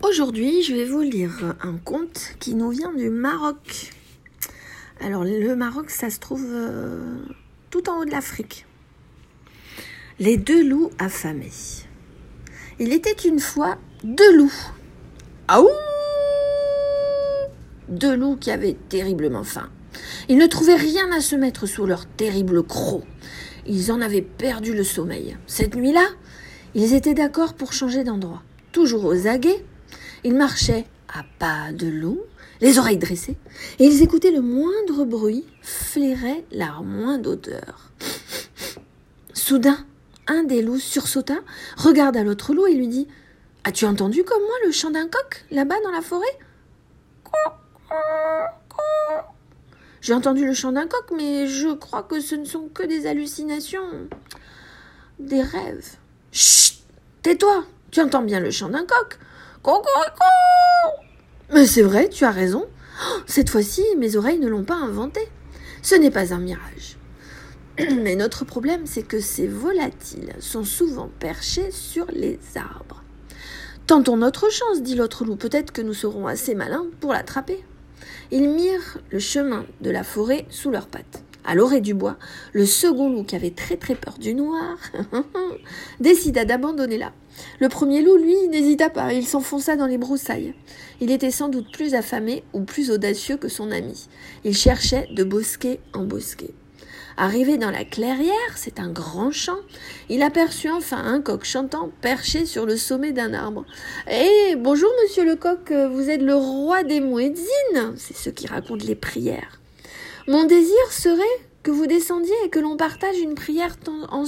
Aujourd'hui, je vais vous lire un conte qui nous vient du Maroc. Alors, le Maroc, ça se trouve tout en haut de l'Afrique. Les deux loups affamés. Il était une fois deux loups. Aouh! Deux loups qui avaient terriblement faim. Ils ne trouvaient rien à se mettre sous leur terrible croc. Ils en avaient perdu le sommeil. Cette nuit-là, ils étaient d'accord pour changer d'endroit. Toujours aux aguets, ils marchaient à pas de loup, les oreilles dressées, et ils écoutaient le moindre bruit, flairaient la moindre odeur. Soudain, un des loups sursauta, regarda l'autre loup et lui dit « As-tu entendu comme moi le chant d'un coq, là-bas dans la forêt ?»« J'ai entendu le chant d'un coq, mais je crois que ce ne sont que des hallucinations, des rêves. »« Chut, tais-toi, tu entends bien le chant d'un coq. Cocorico !»« Mais c'est vrai, tu as raison. Cette fois-ci, mes oreilles ne l'ont pas inventé. Ce n'est pas un mirage. Mais notre problème, c'est que ces volatiles sont souvent perchés sur les arbres. Tentons notre chance, dit l'autre loup. Peut-être que nous serons assez malins pour l'attraper. Ils mirent le chemin de la forêt sous leurs pattes. À l'orée du bois, le second loup, qui avait très peur du noir, décida d'abandonner là. Le premier loup, lui, n'hésita pas, il s'enfonça dans les broussailles. Il était sans doute plus affamé ou plus audacieux que son ami. Il cherchait de bosquet en bosquet. Arrivé dans la clairière, c'est un grand champ, il aperçut enfin un coq chantant perché sur le sommet d'un arbre. « Eh, bonjour monsieur le coq, vous êtes le roi des muezzins !» C'est ce qui raconte les prières. « Mon désir serait que vous descendiez et que l'on partage une prière ensemble. »«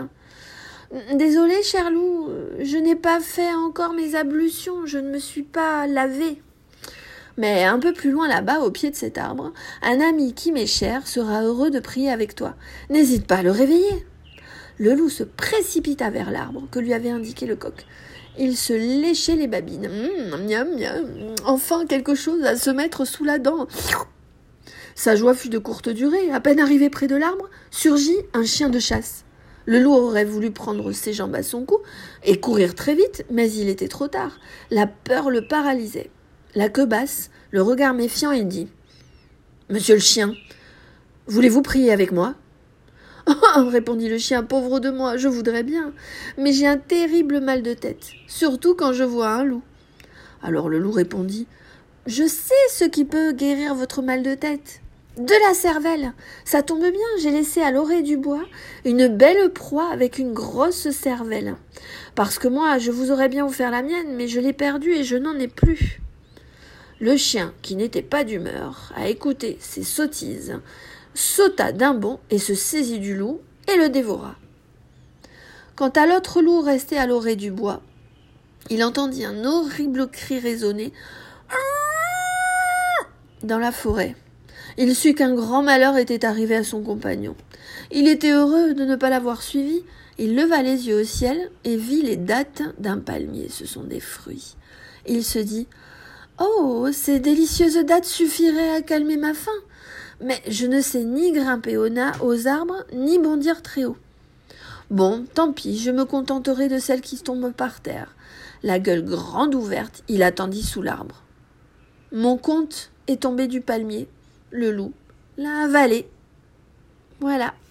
Désolé, cher loup, je n'ai pas fait encore mes ablutions, je ne me suis pas lavé. » Mais un peu plus loin là-bas, au pied de cet arbre, un ami qui m'est cher sera heureux de prier avec toi. N'hésite pas à le réveiller. Le loup se précipita vers l'arbre que lui avait indiqué le coq. Il se léchait les babines. Miam, miam. Enfin, quelque chose à se mettre sous la dent. Sa joie fut de courte durée. À peine arrivé près de l'arbre, surgit un chien de chasse. Le loup aurait voulu prendre ses jambes à son cou et courir très vite, mais il était trop tard. La peur le paralysait. La queue basse, le regard méfiant, il dit « Monsieur le chien, voulez-vous prier avec moi ?»« Oh, répondit le chien, pauvre de moi, je voudrais bien, mais j'ai un terrible mal de tête, surtout quand je vois un loup. » Alors le loup répondit « Je sais ce qui peut guérir votre mal de tête. De la cervelle, ça tombe bien, j'ai laissé à l'orée du bois une belle proie avec une grosse cervelle. Parce que moi, je vous aurais bien offert la mienne, mais je l'ai perdue et je n'en ai plus. » Le chien, qui n'était pas d'humeur à écouter ces sottises, sauta d'un bond et se saisit du loup et le dévora. Quant à l'autre loup resté à l'orée du bois, il entendit un horrible cri résonner dans la forêt. Il sut qu'un grand malheur était arrivé à son compagnon. Il était heureux de ne pas l'avoir suivi. Il leva les yeux au ciel et vit les dattes d'un palmier. Ce sont des fruits. Il se dit « Oh, ces délicieuses dattes suffiraient à calmer ma faim. Mais je ne sais ni grimper aux arbres, ni bondir très haut. Bon, tant pis, je me contenterai de celles qui tombent par terre. » La gueule grande ouverte, il attendit sous l'arbre. Mon conte est tombé du palmier. Le loup l'a avalé. Voilà.